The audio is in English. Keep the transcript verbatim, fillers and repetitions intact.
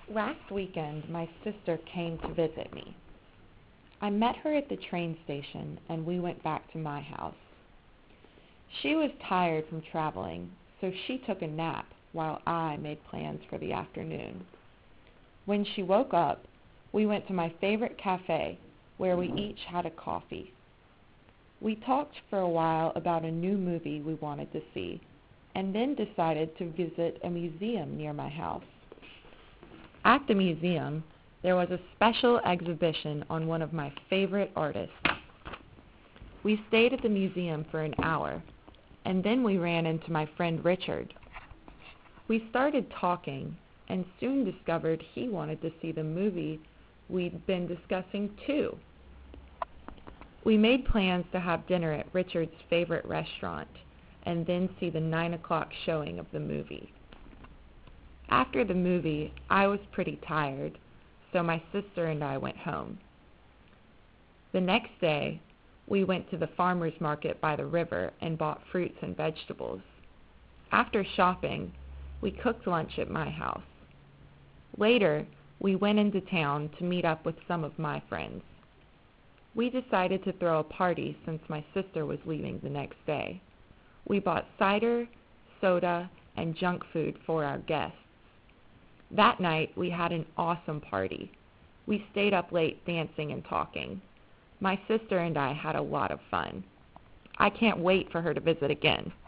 Last weekend, my sister came to visit me. I met her at the train station and we went back to my house. She was tired from traveling, so she took a nap while I made plans for the afternoon. When she woke up, we went to my favorite cafe where we each had a coffee. We talked for a while about a new movie we wanted to see and then decided to visit a museum near my house. At the museum, there was a special exhibition on one of my favorite artists. We stayed at the museum for an hour, and then we ran into my friend Richard. We started talking and soon discovered he wanted to see the movie we'd been discussing too. We made plans to have dinner at Richard's favorite restaurant and then see the nine o'clock showing of the movie. After the movie, I was pretty tired, so my sister and I went home. The next day, we went to the farmer's market by the river and bought fruits and vegetables. After shopping, we cooked lunch at my house. Later, we went into town to meet up with some of my friends. We decided to throw a party since my sister was leaving the next day. We bought cider, soda, and junk food for our guests. That night, we had an awesome party. We stayed up late dancing and talking. My sister and I had a lot of fun. I can't wait for her to visit again.